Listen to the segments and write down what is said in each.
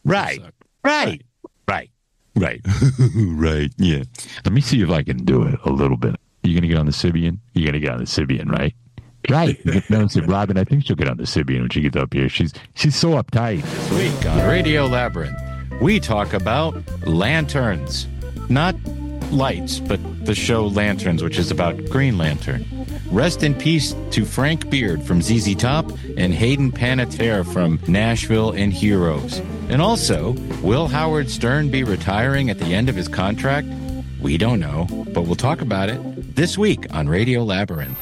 Right. Right. Yeah. Let me see if I can do it a little bit. You going to get on the Sybian? You're going to get on the Sybian, right? Right. No, so Robin, I think she'll get on the Sybian when she gets up here. She's so uptight. This week on Radio Labyrinth, we talk about lanterns. Not lights, but the show Lanterns, which is about Green Lantern. Rest in peace to Frank Beard from ZZ Top and Hayden Panettiere from Nashville and Heroes. And also, will Howard Stern be retiring at the end of his contract? We don't know, but we'll talk about it this week on Radio Labyrinth.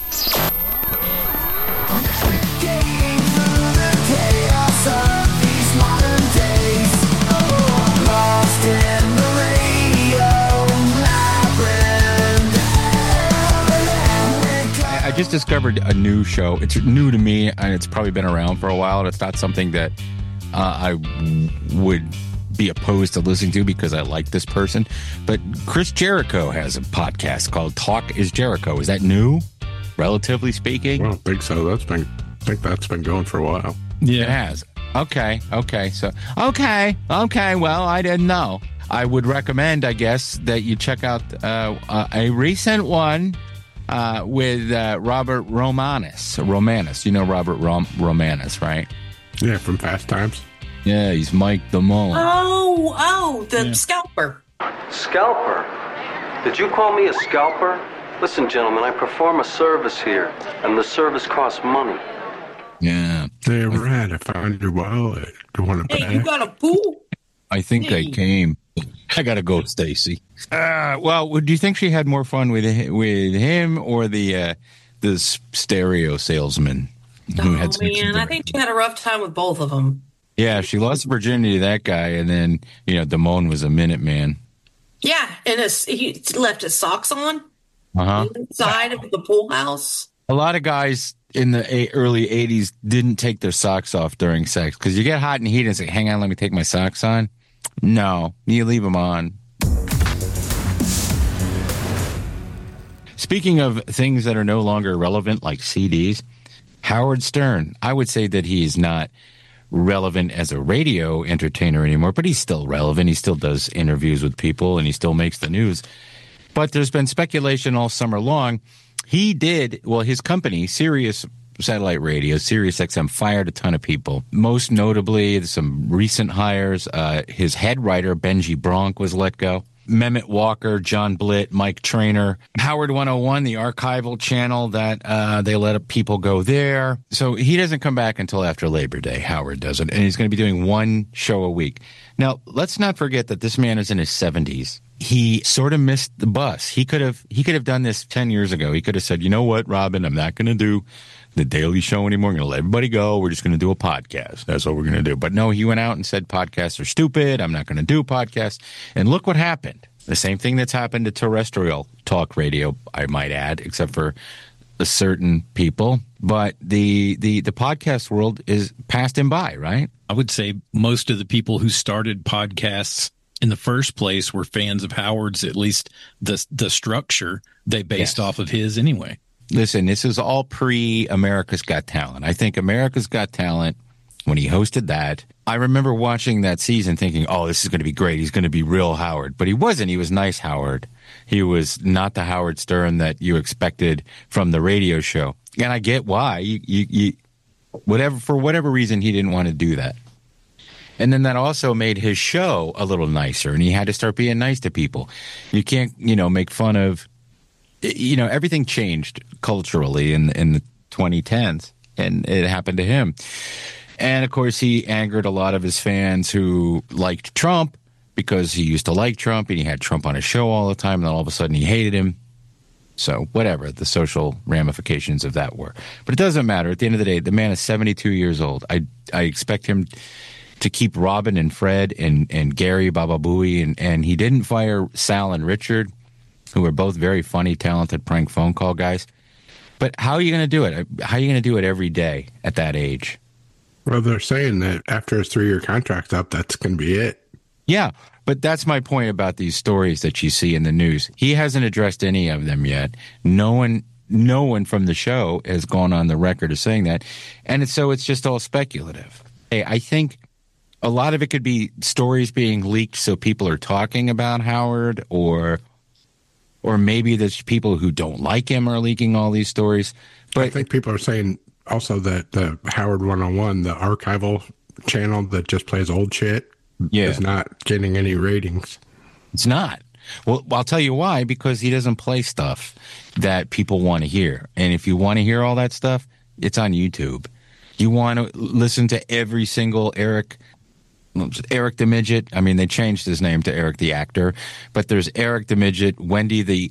I just discovered a new show. It's new to me, and it's probably been around for a while. And it's not something that I would be opposed to listening to because I like this person. But Chris Jericho has a podcast called Talk is Jericho. Is that new, relatively speaking? I don't think so. I think that's been going for a while. Yeah, it has. Okay. So, okay. Well, I didn't know. I would recommend, I guess, that you check out a recent one with Robert Romanus. You know Robert Romanus, right? Yeah, from Fast Times. Yeah, he's Mike Damone. Oh, the scalper. Scalper? Did you call me a scalper? Listen, gentlemen, I perform a service here, and the service costs money. Yeah. Hey, Red, I found your wallet. Do you want to Hey, you got a pool? I think I came. I gotta go, Stacy. Well, do you think she had more fun with him or the stereo salesman who had sex with her? I think she had a rough time with both of them. Yeah, she lost virginity to that guy, and then Damone was a Minuteman. Yeah, and he left his socks on inside of the pool house. A lot of guys in the early 80s didn't take their socks off during sex because you get hot and heated and say, hang on, let me take my socks on. No, you leave them on. Speaking of things that are no longer relevant, like CDs, Howard Stern, I would say that he is not relevant as a radio entertainer anymore, but he's still relevant. He still does interviews with people and he still makes the news. But there's been speculation all summer long. His company, Sirius Satellite Radio, Sirius XM, fired a ton of people. Most notably, some recent hires. His head writer, Benji Bronk, was let go. Mehmet Walker, John Blitt, Mike Trainer, Howard 101, the archival channel that they let people go there. So he doesn't come back until after Labor Day. Howard doesn't. And he's going to be doing one show a week. Now, let's not forget that this man is in his 70s. He sort of missed the bus. He could have done this 10 years ago. He could have said, you know what, Robin, I'm not going to do the Daily Show anymore. I'm going to let everybody go. We're just going to do a podcast. That's what we're going to do. But no, he went out and said podcasts are stupid. I'm not going to do podcasts. And look what happened. The same thing that's happened to terrestrial talk radio, I might add, except for certain people. But the podcast world is passed him by, right? I would say most of the people who started podcasts in the first place were fans of Howard's, at least the structure they based off of his anyway. Listen, this is all pre-America's Got Talent. I think America's Got Talent, when he hosted that, I remember watching that season thinking, oh, this is going to be great. He's going to be real Howard. But he wasn't. He was nice Howard. He was not the Howard Stern that you expected from the radio show. And I get why. For whatever reason, he didn't want to do that. And then that also made his show a little nicer, and he had to start being nice to people. You can't, make fun of, everything changed culturally in the 2010s, and it happened to him. And, of course, he angered a lot of his fans who liked Trump because he used to like Trump, and he had Trump on his show all the time, and then all of a sudden he hated him. So whatever the social ramifications of that were. But it doesn't matter. At the end of the day, the man is 72 years old. I expect him to keep Robin and Fred and Gary Baba Booey, and he didn't fire Sal and Richard, who are both very funny, talented prank phone call guys. But how are you going to do it? How are you going to do it every day at that age? Well, they're saying that after his 3-year contract's up, that's going to be it. Yeah, but that's my point about these stories that you see in the news. He hasn't addressed any of them yet. No one from the show has gone on the record of saying that. And so it's just all speculative. Hey, I think a lot of it could be stories being leaked so people are talking about Howard, or maybe there's people who don't like him are leaking all these stories. But I think people are saying also that the Howard 101, the archival channel that just plays old shit, is not getting any ratings. It's not. Well, I'll tell you why, because he doesn't play stuff that people want to hear. And if you want to hear all that stuff, it's on YouTube. You want to listen to every single Eric the Midget. I mean, they changed his name to Eric the Actor, but there's Eric the Midget, Wendy the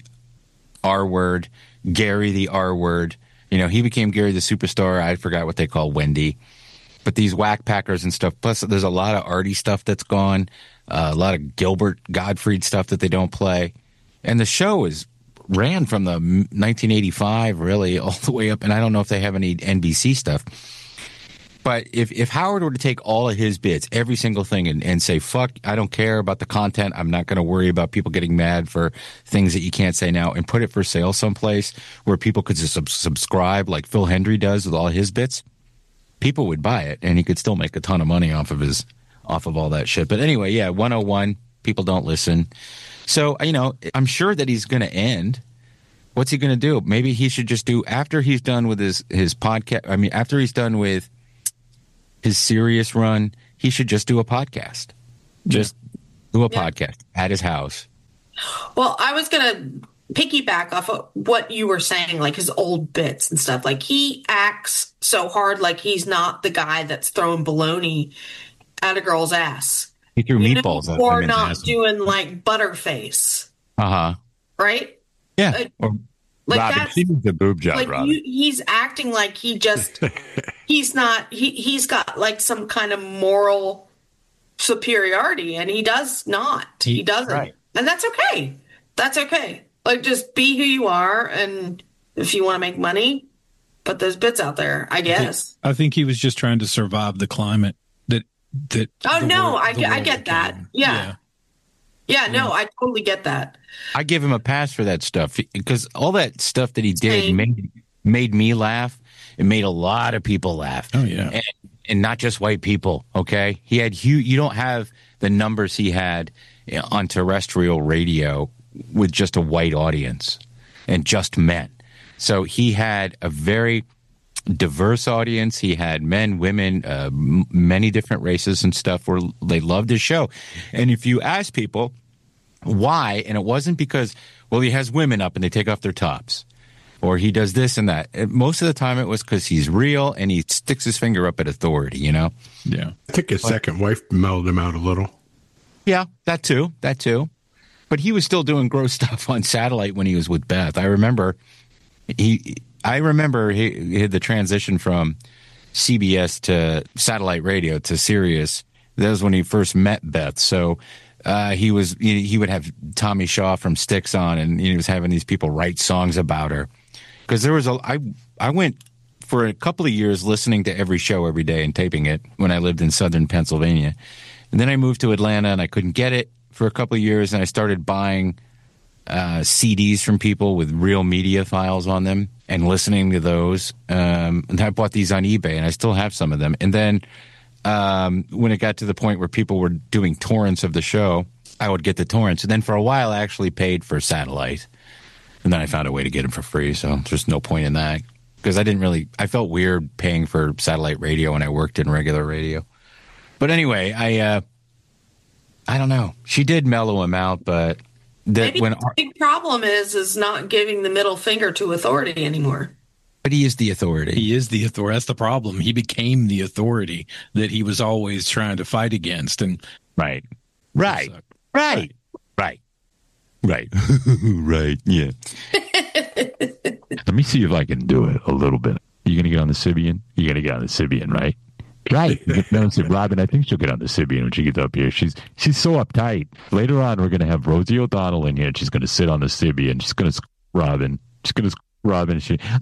R Word, Gary the R Word. You know, he became Gary the Superstar. I forgot what they call Wendy. But these whack packers and stuff. Plus, there's a lot of Artie stuff that's gone. A lot of Gilbert Gottfried stuff that they don't play. And the show ran from the 1985 really all the way up. And I don't know if they have any NBC stuff. But if Howard were to take all of his bits, every single thing, and say, fuck, I don't care about the content. I'm not going to worry about people getting mad for things that you can't say now, and put it for sale someplace where people could just subscribe like Phil Hendry does with all his bits, people would buy it, and he could still make a ton of money off of all that shit. But anyway, yeah, 101, people don't listen. So, you know, I'm sure that he's going to end. What's he going to do? Maybe he should just do, after he's done with his podcast, I mean, after he's done with his serious run, he should just do a podcast. Just do a podcast at his house. Well, I was going to piggyback off of what you were saying, like his old bits and stuff. Like, he acts so hard like he's not the guy that's throwing baloney at a girl's ass. He threw meatballs at or women's not asses. doing like Butterface. Right? Yeah. Or like Robin, that's she did the boob job, like Robin. he's acting like he just he's not he's got like some kind of moral superiority, and he does not. He doesn't. Right. And that's okay. That's okay. Like, just be who you are, and if you want to make money, put those bits out there, I guess. I think he was just trying to survive the climate that I get that. Yeah. Yeah, no, I totally get that. I give him a pass for that stuff, because all that stuff that he did made me laugh. It made a lot of people laugh. Oh, yeah. And not just white people, okay? He had you don't have the numbers he had on terrestrial radio with just a white audience and just men. So he had a very diverse audience. He had men, women, many different races and stuff where they loved his show. And if you ask people why, and it wasn't because, well, he has women up and they take off their tops, or he does this and that. Most of the time it was because he's real and he sticks his finger up at authority, you know? Yeah. I think his second wife mellowed him out a little. Yeah, that too. But he was still doing gross stuff on satellite when he was with Beth. I remember he had the transition from CBS to satellite radio to Sirius. That was when he first met Beth. So he would have Tommy Shaw from Styx on, and he was having these people write songs about her. Because there was I went for a couple of years listening to every show every day and taping it when I lived in southern Pennsylvania. And then I moved to Atlanta and I couldn't get it for a couple of years, and I started buying CDs from people with real media files on them and listening to those. And I bought these on eBay, and I still have some of them. And then when it got to the point where people were doing torrents of the show, I would get the torrents. And then for a while, I actually paid for satellite. And then I found a way to get them for free, so there's no point in that. Because I felt weird paying for satellite radio when I worked in regular radio. But anyway, I don't know. She did mellow him out, but Maybe the big problem is not giving the middle finger to authority anymore. But he is the authority. He is the authority. That's the problem. He became the authority that he was always trying to fight against. And right, yeah. Let me see if I can do it a little bit. You going to get on the Sybian? You're going to get on the Sybian, right? Right. No, so Robin, I think she'll get on the Sybian when she gets up here. She's so uptight. Later on, we're going to have Rosie O'Donnell in here, and she's going to sit on the Sybian. She's going to Robin. She's going to Robin.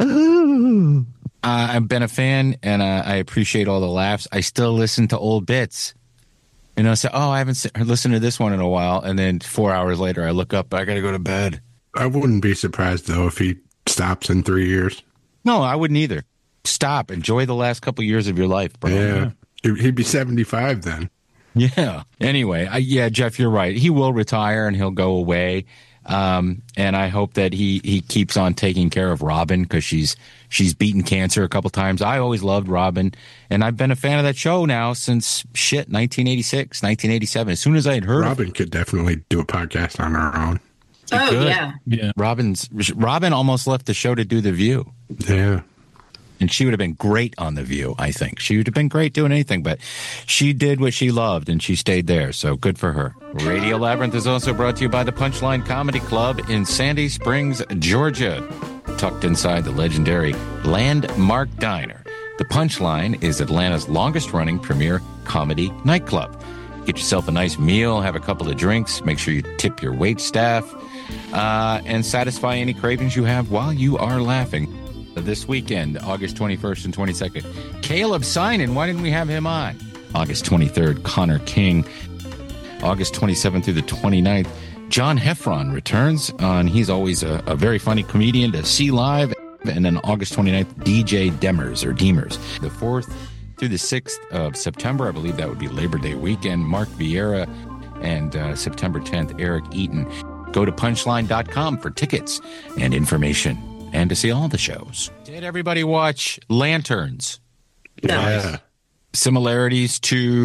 I've been a fan, and I appreciate all the laughs. I still listen to old bits. You know, I haven't listened to this one in a while, and then 4 hours later, I look up, I got to go to bed. I wouldn't be surprised, though, if he stops in 3 years. No, I wouldn't either. Stop. Enjoy the last couple years of your life, bro. Yeah. He'd be 75 then. Yeah. Anyway, Jeff, you're right. He will retire and he'll go away. And I hope that he keeps on taking care of Robin, because she's beaten cancer a couple times. I always loved Robin, and I've been a fan of that show now since 1986, 1987. As soon as I had heard Robin could definitely do a podcast on her own. Yeah. Robin almost left the show to do The View. Yeah. And she would have been great on The View, I think. She would have been great doing anything, but she did what she loved, and she stayed there, so good for her. Radio Labyrinth is also brought to you by the Punchline Comedy Club in Sandy Springs, Georgia, tucked inside the legendary Landmark Diner. The Punchline is Atlanta's longest-running premier comedy nightclub. Get yourself a nice meal, have a couple of drinks, make sure you tip your wait staff, and satisfy any cravings you have while you are laughing. This weekend, August 21st and 22nd, Caleb Synan, why didn't we have him on? August 23rd, Connor King. August 27th through the 29th, John Heffron returns on. He's always a very funny comedian to see live. And then August 29th, DJ Demers. The 4th through the 6th of September, I believe that would be Labor Day weekend, Mark Vieira. And September 10th, Eric Eaton. Go to punchline.com for tickets and information, and to see all the shows. Did everybody watch Lanterns? Yeah. Similarities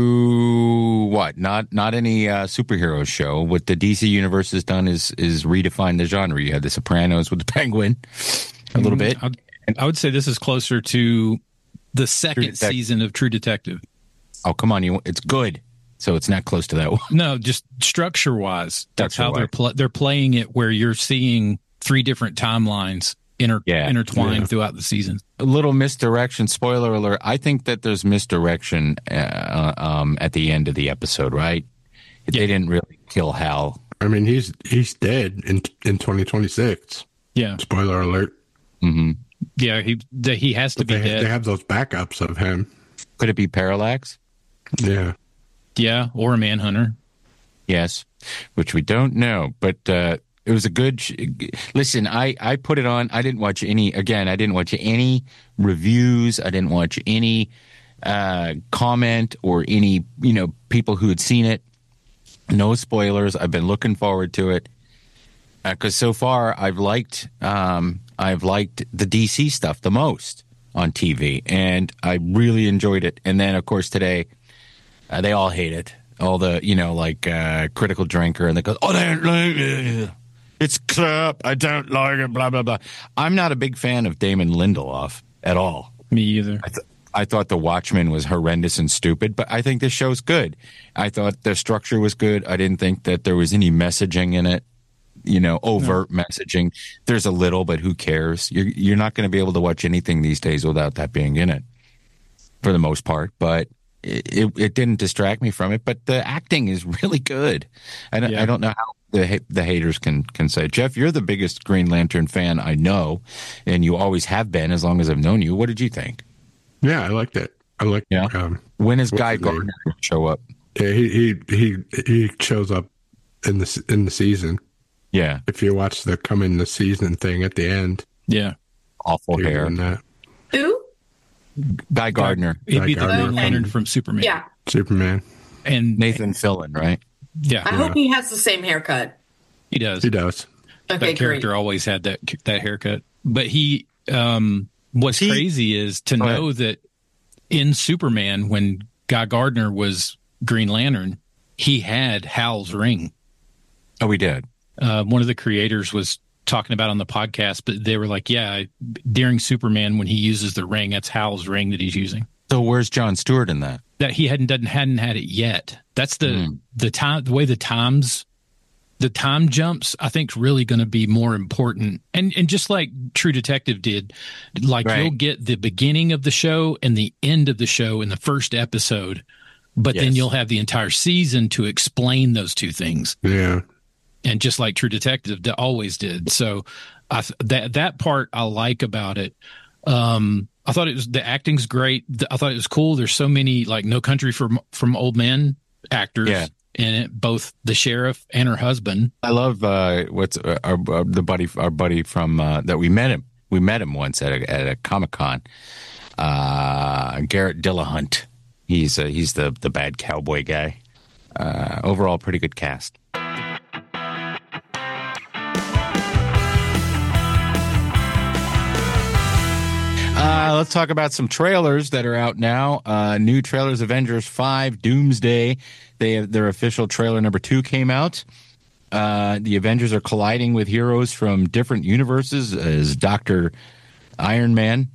to what? Not any superhero show. What the DC universe has done is redefine the genre. You had The Sopranos with the Penguin, a little bit. I would say this is closer to the second season of True Detective. Oh, come on! It's good, so it's not close to that one. No, just structure-wise. That's how they're playing it, where you're seeing 3 different timelines intertwined throughout the season. A little misdirection. Spoiler alert. I think that there's misdirection at the end of the episode, right? They didn't really kill Hal. I mean, he's dead in 2026. Yeah. Spoiler alert. Mm-hmm. Yeah, he has to be dead. They have those backups of him. Could it be Parallax? Yeah. Yeah, or a Manhunter. Yes, which we don't know, but it was a good listen. I put it on. I didn't watch any reviews. I didn't watch any comment or any people who had seen it. No spoilers. I've been looking forward to it because so far I've liked the DC stuff the most on TV, and I really enjoyed it. And then of course today they all hate it. All the Critical Drinker, and they go, it's crap. I don't like it. Blah blah blah. I'm not a big fan of Damon Lindelof at all. Me either. I thought The Watchmen was horrendous and stupid, but I think this show's good. I thought the structure was good. I didn't think that there was any messaging in it, overt messaging. There's a little, but who cares? You're not going to be able to watch anything these days without that being in it, for the most part. But it didn't distract me from it. But the acting is really good. I don't know how the haters can say. Jeff, you're the biggest Green Lantern fan I know, and you always have been as long as I've known you. What did you think? Yeah, I liked it. When is Guy Gardner going to show up? Yeah, he shows up in the season. Yeah, if you watch the come in the season thing at the end. Yeah, awful hair. Who? Guy Gardner. He'd be the Green Lantern from Superman. Yeah, Superman. And Nathan Fillion, right? Yeah, I hope he has the same haircut. He does. Okay, that character always had that haircut. But what's crazy is to know that in Superman, when Guy Gardner was Green Lantern, he had Hal's ring. Oh, we did. One of the creators was talking about on the podcast, but they were like, yeah, during Superman, when he uses the ring, that's Hal's ring that he's using. So where's Jon Stewart in that? That he hadn't had it yet. That's the way the time jumps, I think, is really going to be more important. And just like True Detective did, you'll get the beginning of the show and the end of the show in the first episode, but then you'll have the entire season to explain those two things. Yeah. And just like True Detective always did. So that part I like about it. I thought the acting's great. I thought it was cool. There's so many No Country from Old Men actors in it, both the sheriff and her husband. I love our buddy from that we met him. We met him once at a Comic-Con. Garrett Dillahunt. He's the bad cowboy guy. overall, pretty good cast. Let's talk about some trailers that are out now. New trailers: Avengers 5, Doomsday. Their official trailer number 2 came out. The Avengers are colliding with heroes from different universes as Dr. Iron Man.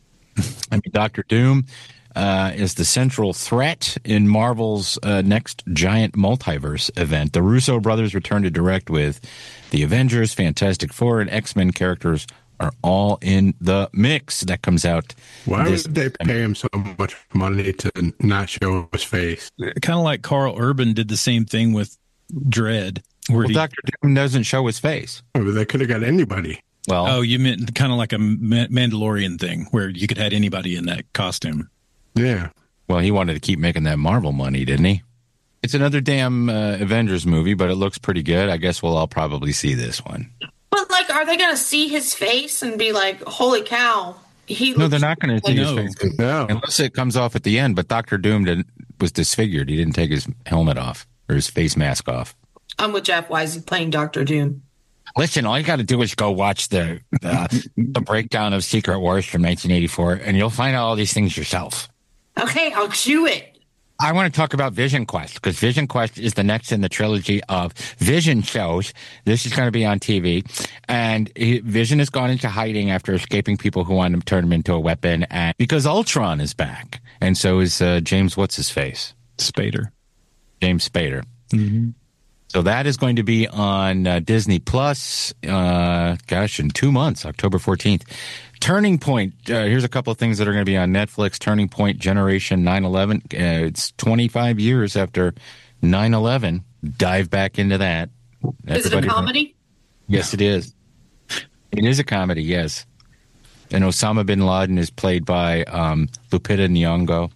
Dr. Doom is the central threat in Marvel's next giant multiverse event. The Russo brothers return to direct with the Avengers, Fantastic Four, and X-Men characters are all in the mix. That comes out. Why would they pay him so much money to not show his face? Kind of like Carl Urban did the same thing with Dredd. Where Dr. Doom doesn't show his face. Oh, but they could have got anybody. Well, you meant kind of like a Mandalorian thing where you could have anybody in that costume. Yeah. Well, he wanted to keep making that Marvel money, didn't he? It's another damn Avengers movie, but it looks pretty good. I guess we'll all probably see this one. But, like, are they going to see his face and be like, holy cow? No, they're not going to see his face. No. Unless it comes off at the end. But Dr. Doom was disfigured. He didn't take his helmet off or his face mask off. I'm with Jeff. Why is he playing Dr. Doom? Listen, all you got to do is go watch the breakdown of Secret Wars from 1984, and you'll find out all these things yourself. Okay, I'll do it. I want to talk about Vision Quest, because Vision Quest is the next in the trilogy of Vision shows. This is going to be on TV. And Vision has gone into hiding after escaping people who want to turn him into a weapon, and because Ultron is back. And so is James, what's his face? Spader. James Spader. Mm-hmm. So that is going to be on Disney Plus, in 2 months, October 14th. Turning Point, here's a couple of things that are going to be on Netflix. Turning Point Generation 9/11. It's 25 years after 9/11. Dive back into that. Is it a comedy? Yes, it is. It is a comedy, yes. And Osama bin Laden is played by Lupita Nyong'o.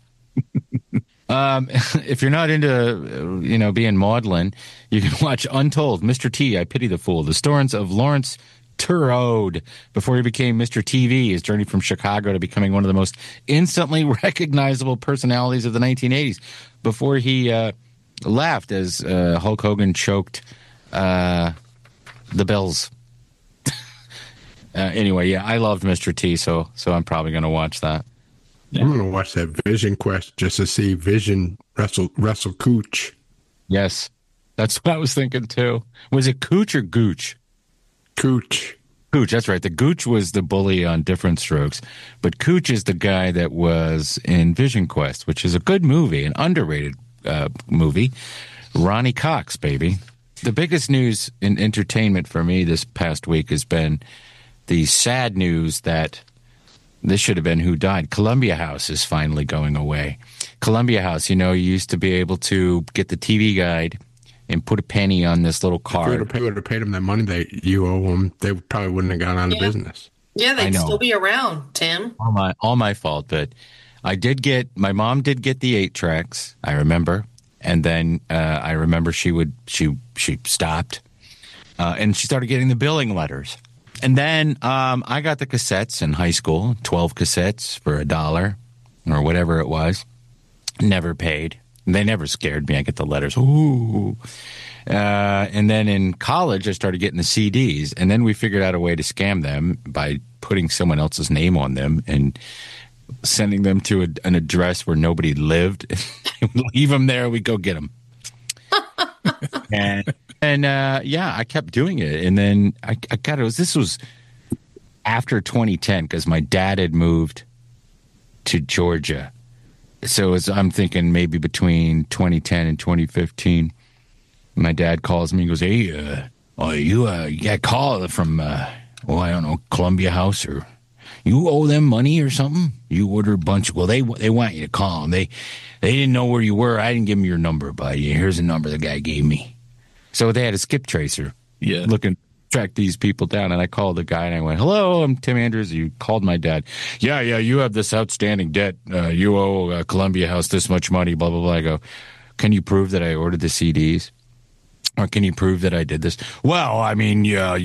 If you're not into, being maudlin, you can watch Untold, Mr. T, I Pity the Fool, the stories of Lawrence Turode before he became Mr. TV, his journey from Chicago to becoming one of the most instantly recognizable personalities of the 1980s before he laughed as Hulk Hogan choked the Bills. Anyway, yeah, I loved Mr. T, so I'm probably going to watch that. Yeah. I'm going to watch that Vision Quest just to see Vision wrestle Cooch. Yes, that's what I was thinking too. Was it Cooch or Gooch? Cooch. Cooch, that's right. The Gooch was the bully on Different Strokes, but Cooch is the guy that was in Vision Quest, which is a good movie, an underrated movie. Ronnie Cox, baby. The biggest news in entertainment for me this past week has been the sad news that this should have been Who Died. Columbia House is finally going away. Columbia House, you used to be able to get the TV guide and put a penny on this little card. If you would have paid them that money that you owe them, they probably wouldn't have gone out of business. Yeah, they'd still be around, Tim. All my fault, but my mom did get the 8 tracks, I remember. And then I remember she stopped and she started getting the billing letters. And then I got the cassettes in high school, 12 cassettes for $1 or whatever it was. Never paid. They never scared me. I get the letters. Ooh. And then in college, I started getting the CDs. And then we figured out a way to scam them by putting someone else's name on them and sending them to an address where nobody lived. Leave them there. We go get them. And I kept doing it. And then I got it. This was after 2010 because my dad had moved to Georgia. So I'm thinking maybe between 2010 and 2015, my dad calls me and goes, "Hey, you got a call from, I don't know, Columbia House, or you owe them money or something? You ordered a bunch. Well, they want you to call them. They didn't know where you were. I didn't give them your number, but here's a number the guy gave me." So they had a skip tracer. Yeah. Looking track these people down, and I called the guy and I went, "Hello, I'm Tim Andrews. You called my dad." Yeah, you have this outstanding debt. You owe Columbia House this much money, blah, blah, blah. I go, "Can you prove that I ordered the CDs? Or can you prove that I did this?" "Well, I mean, well,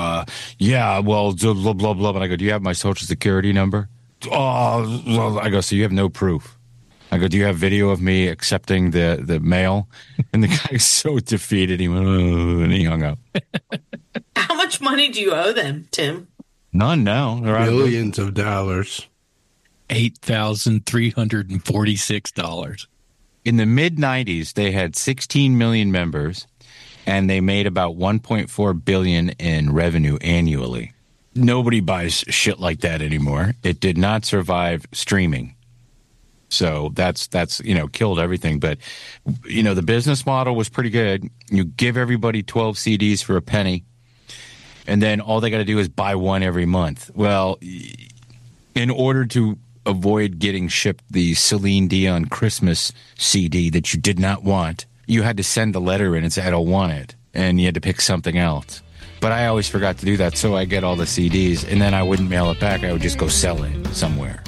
blah, blah, blah." But I go, "Do you have my social security number?" "Oh," I go, "So you have no proof?" I go, do you have video of me accepting the mail? And the guy's so defeated. He went, oh, and he hung up. How much money do you owe them, Tim? None now. Billions of dollars. $8,346. In the mid-'90s, they had 16 million members, and they made about $1.4 billion in revenue annually. Nobody buys shit like that anymore. It did not survive streaming. So that's killed everything. But, the business model was pretty good. You give everybody 12 CDs for a penny, and then all they got to do is buy one every month. Well, in order to avoid getting shipped the Celine Dion Christmas CD that you did not want, you had to send a letter in and say, I don't want it. And you had to pick something else. But I always forgot to do that, so I get all the CDs, and then I wouldn't mail it back. I would just go sell it somewhere.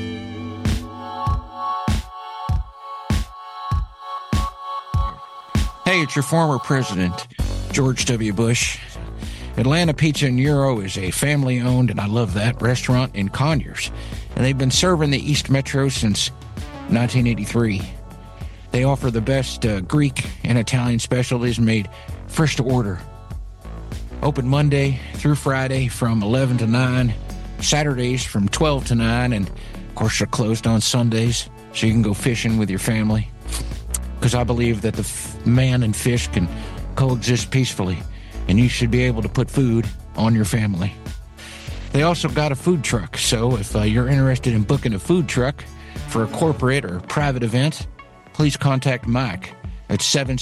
Hey, it's your former president, George W. Bush. Atlanta Pizza and Euro is a family-owned, and I love that, restaurant in Conyers. And they've been serving the East Metro since 1983. They offer the best Greek and Italian specialties made fresh to order. Open Monday through Friday from 11 to 9, Saturdays from 12 to 9, and, of course, they're closed on Sundays, so you can go fishing with your family. Because I believe that the man and fish can coexist peacefully, and you should be able to put food on your family. They also got a food truck, so if you're interested in booking a food truck for a corporate or private event, please contact Mike at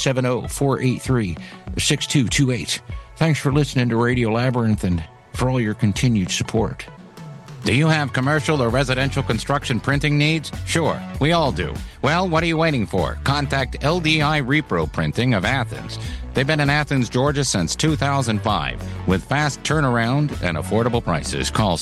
770-483-6228. Thanks for listening to Radio Labyrinth and for all your continued support. Do you have commercial or residential construction printing needs? Sure, we all do. Well, what are you waiting for? Contact LDI Repro Printing of Athens. They've been in Athens, Georgia since 2005 with fast turnaround and affordable prices. Call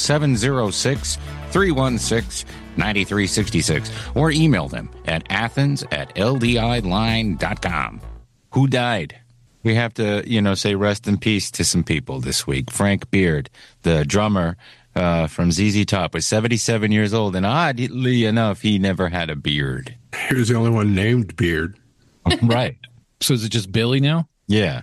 706-316-9366 or email them at athens@ldiline.com. Who died? We have to, say rest in peace to some people this week. Frank Beard, the drummer from ZZ Top, was 77 years old, and oddly enough, he never had a beard. He was the only one named Beard. Right. So is it just Billy now? Yeah.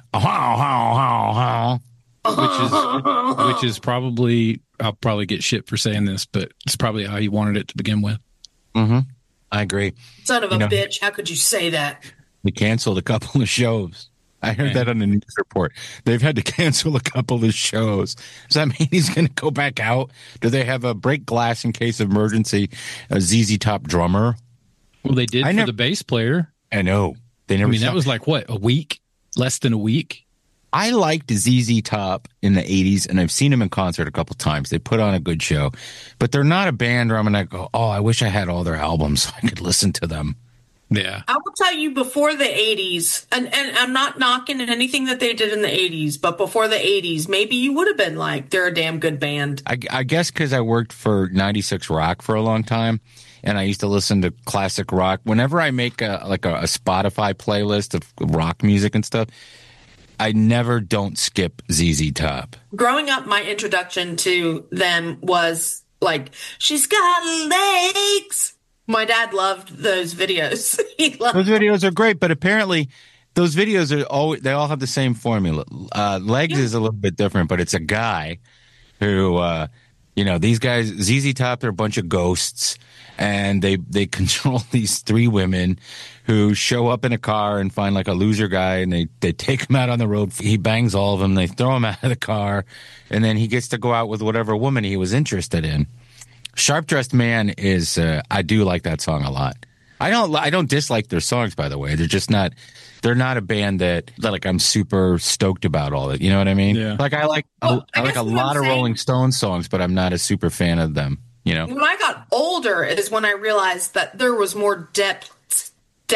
Which is probably, I'll probably get shit for saying this, but it's probably how he wanted it to begin with. Mm-hmm. I agree. Son of a bitch. How could you say that? They canceled a couple of shows. I heard that on the news report. They've had to cancel a couple of shows. Does that mean he's going to go back out? Do they have a break glass in case of emergency, a ZZ Top drummer? Well, they did for the bass player. I know. They never. That was like, what, a week? Less than a week? I liked ZZ Top in the 80s, and I've seen them in concert a couple times. They put on a good show. But they're not a band where I'm going to go, oh, I wish I had all their albums so I could listen to them. Yeah. I will tell you, before the 80s, and I'm not knocking anything that they did in the 80s, but before the 80s, maybe you would have been like, they're a damn good band. I guess because I worked for 96 Rock for a long time, and I used to listen to classic rock. Whenever I make a Spotify playlist of rock music and stuff, I never don't skip ZZ Top. Growing up, my introduction to them was like, she's got legs. My dad loved those videos. Those videos are great, but apparently those videos they all have the same formula. Legs is a little bit different, but it's a guy who, these guys, ZZ Top, they're a bunch of ghosts, and they control these three women who show up in a car and find like a loser guy, and they take him out on the road. He bangs all of them. They throw him out of the car, and then he gets to go out with whatever woman he was interested in. Sharp Dressed Man is, I do like that song a lot. I don't dislike their songs, by the way. They're not a band that like I'm super stoked about all it. You know what I mean? Yeah. Like I like a lot of Rolling Stones songs, but I'm not a super fan of them, When I got older is when I realized that there was more depth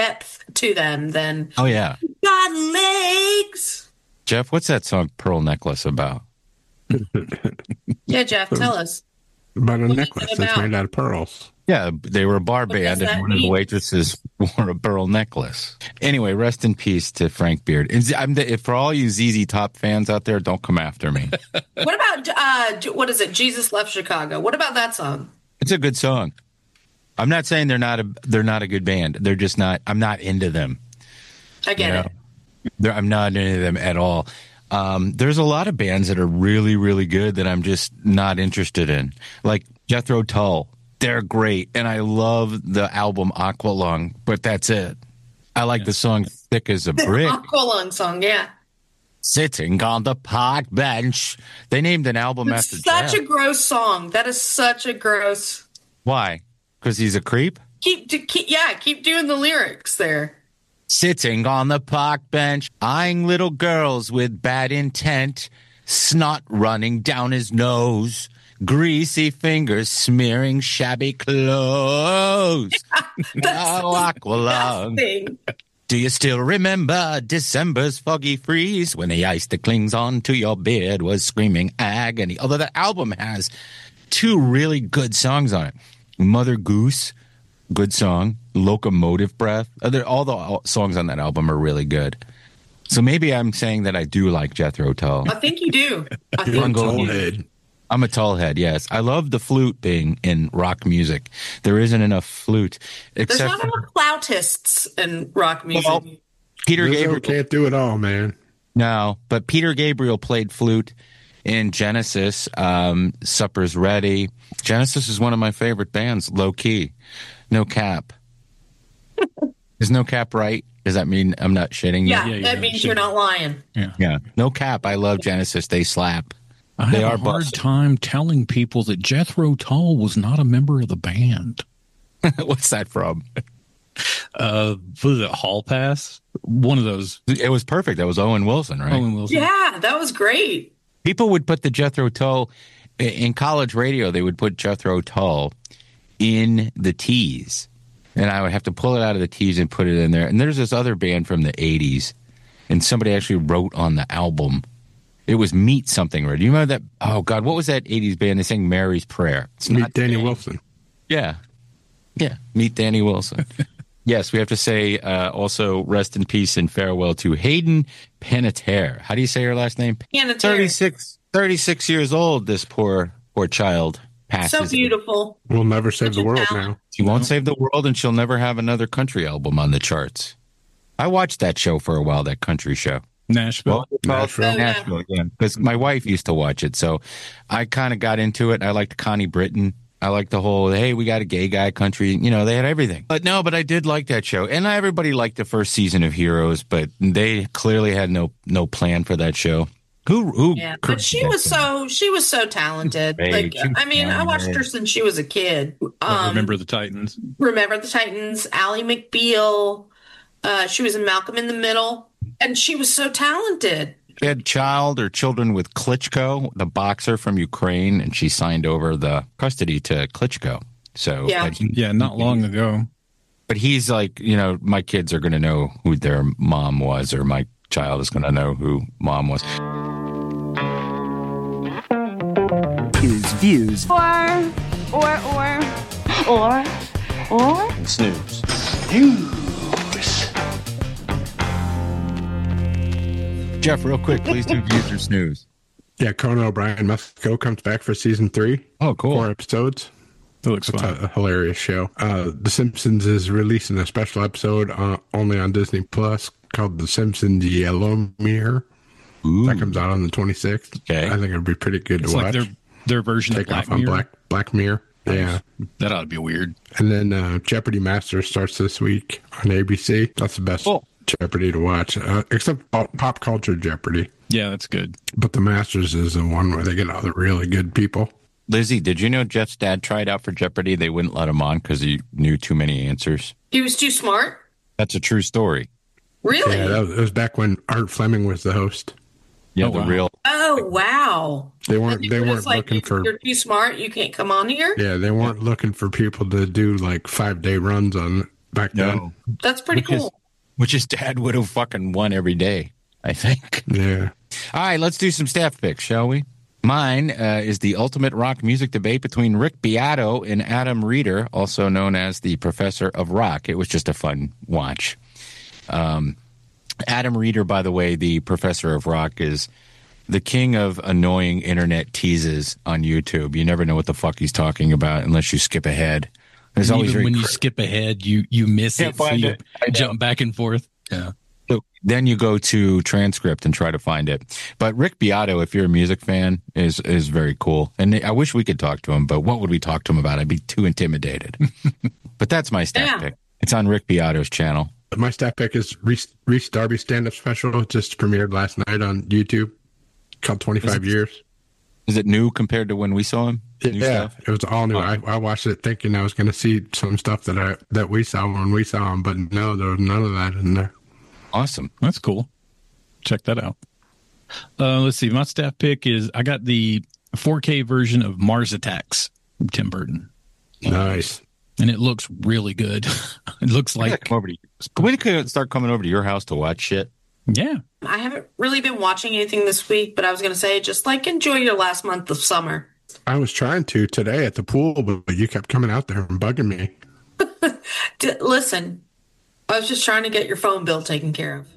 to them than, oh yeah, got legs. Jeff, what's that song Pearl Necklace about? Yeah, Jeff, tell us. About a necklace that's made out of pearls. Yeah, they were a bar band, and one of the waitresses wore a pearl necklace. Anyway, rest in peace to Frank Beard. For all you ZZ Top fans out there, don't come after me. What about, what is it, Jesus Left Chicago? What about that song? It's a good song. I'm not saying they're not a good band. They're just not. I'm not into them. I get it. I'm not into them at all. There's a lot of bands that are really, really good that I'm just not interested in. Like Jethro Tull. They're great. And I love the album Aqualung, but that's it. I like the song Thick as a Brick. Aqualung song, yeah. Sitting on the park bench. They named an album after Jeff. Such a gross song. That is such a gross. Why? Because he's a creep? Keep doing the lyrics there. Sitting on the park bench, eyeing little girls with bad intent, snot running down his nose, greasy fingers smearing shabby clothes. Aqualung. Do you still remember December's foggy freeze when the ice that clings on to your beard was screaming agony? Although that album has 2 really good songs on it. Mother Goose, good song. Locomotive Breath. All the songs on that album are really good. So maybe I'm saying that I do like Jethro Tull. I think you do. You're a tall head. I'm a tall head, yes. I love the flute being in rock music. There isn't enough flute. There's not enough flautists in rock music. Well, Peter Gabriel can't do it all, man. No, but Peter Gabriel played flute in Genesis. Supper's Ready. Genesis is one of my favorite bands, low key. No cap. Is no cap right? Does that mean I'm not shitting you? Yeah, that means you're not lying. Yeah. No cap. I love Genesis. They slap. I have a hard time telling people that Jethro Tull was not a member of the band. What's that from? Was it Hall Pass? One of those. It was perfect. That was Owen Wilson, right? Owen Wilson. Yeah, that was great. People would put the Jethro Tull in college radio. They would put Jethro Tull in the tees. And I would have to pull it out of the tees and put it in there. And there's this other band from the 80s. And somebody actually wrote on the album. It was Meet Something, right? Do you remember that? Oh, God. What was that 80s band? They sang Mary's Prayer. It's Meet Danny Wilson. Yeah. Yeah. Meet Danny Wilson. Yes, we have to say also rest in peace and farewell to Hayden Panettiere. How do you say her last name? Panettiere. 36 years old, this poor child. So beautiful. We'll never save the world now. She won't save the world, and she'll never have another country album on the charts. I watched that show for a while, that country show. Nashville, yeah. Because my wife used to watch it, so I kind of got into it. I liked Connie Britton. I liked the whole, hey, we got a gay guy country. You know, they had everything. But I did like that show. And everybody liked the first season of Heroes, but they clearly had no plan for that show. Who? Yeah, but she was so talented. I watched her since she was a kid. Remember the Titans? Remember the Titans? Ally McBeal. She was in Malcolm in the Middle, and she was so talented. She had children with Klitschko, the boxer from Ukraine, and she signed over the custody to Klitschko. So not long ago. But he's like, my kids are going to know who their mom was, or my child is going to know who mom was. Views. Or. Snooze. Jeff, real quick, please do views or snooze. Yeah, Conan O'Brien Must Go comes back for season 3. Oh, cool. 4 episodes. It looks fun. A hilarious show. The Simpsons is releasing a special episode only on Disney Plus called The Simpsons Yellowmere. That comes out on the 26th. Okay. I think it'd be pretty good to watch. Their version of Black Mirror. Black Mirror. Yeah. That ought to be weird. And then Jeopardy Masters starts this week on ABC. That's the best Jeopardy to watch, except pop culture Jeopardy. Yeah, that's good. But the Masters is the one where they get all the really good people. Lizzie, did you know Jeff's dad tried out for Jeopardy? They wouldn't let him on because he knew too many answers. He was too smart? That's a true story. Really? Yeah, it was back when Art Fleming was the host. Yeah, real. Oh, wow. They weren't looking for. You're too smart. You can't come on here. Yeah, they weren't looking for people to do like 5-day runs on back then. That's pretty cool. Which his dad would have fucking won every day, I think. Yeah. All right, let's do some staff picks, shall we? Mine is the ultimate rock music debate between Rick Beato and Adam Reeder, also known as the Professor of Rock. It was just a fun watch. Adam Reeder, by the way, the Professor of Rock, is the king of annoying internet teases on YouTube. You never know what the fuck he's talking about unless you skip ahead There's always even when you skip ahead, you miss Can't it, so find you it. I know. jump back and forth. Yeah. So then you go to transcript and try to find it. But Rick Beato, if you're a music fan, is very cool. And I wish we could talk to him, but what would we talk to him about? I'd be too intimidated. But that's my staff pick. It's on Rick Beato's channel. My staff pick is Reese Darby's stand-up special. It just premiered last night on YouTube, called 25 Years. Is it new compared to when we saw him? New Yeah, stuff? it was all new. I watched it thinking I was going to see some stuff that we saw when we saw him, but no, there was none of that in there. Awesome. That's cool. Check that out. Let's see. My staff pick is I got the 4K version of Mars Attacks from Tim Burton. Nice. And it looks really good. It looks like. We could start coming over to your house to watch shit. Yeah. I haven't really been watching anything this week, but I was going to say, just like enjoy your last month of summer. I was trying to today at the pool, but you kept coming out there and bugging me. Listen, I was just trying to get your phone bill taken care of.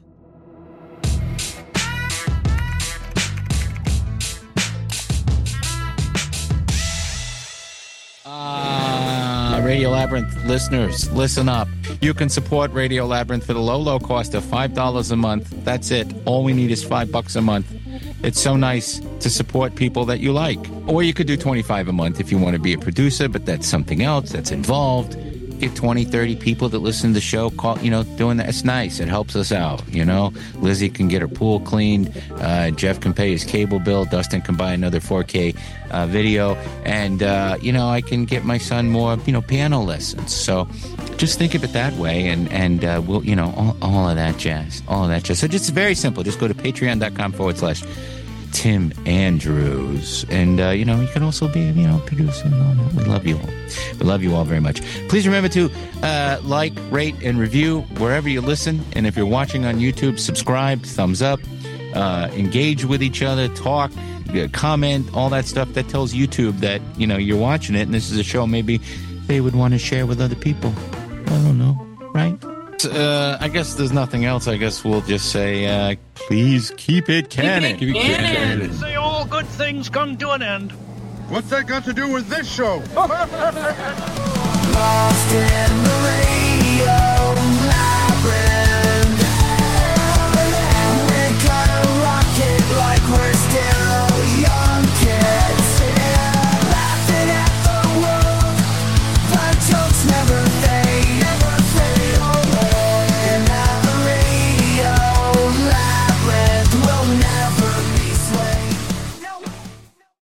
Radio Labyrinth listeners, listen up. You can support Radio Labyrinth for the low cost of $5 a month. That's it. All we need is $5 a month. It's so nice to support people that you like. Or you could do $25 a month if you want to be a producer, but that's something else that's involved. Get 20, 30 people that listen to the show, doing that. It's nice. It helps us out, Lizzie can get her pool cleaned. Jeff can pay his cable bill. Dustin can buy another 4K video. And, I can get my son more, piano lessons. So just think of it that way. And we'll, all of that jazz. All of that jazz. So just very simple. Just go to patreon.com/Tim Andrews. And, you can also be, producer and all that. We love you all. We love you all very much. Please remember to like, rate, and review wherever you listen. And if you're watching on YouTube, subscribe, thumbs up, engage with each other, talk, comment, all that stuff. That tells YouTube that, you're watching it and this is a show maybe they would want to share with other people. I don't know, right? I guess there's nothing else. I guess we'll just say, please keep it canon. Keep it canon. Say all good things come to an end. What's that got to do with this show? Lost in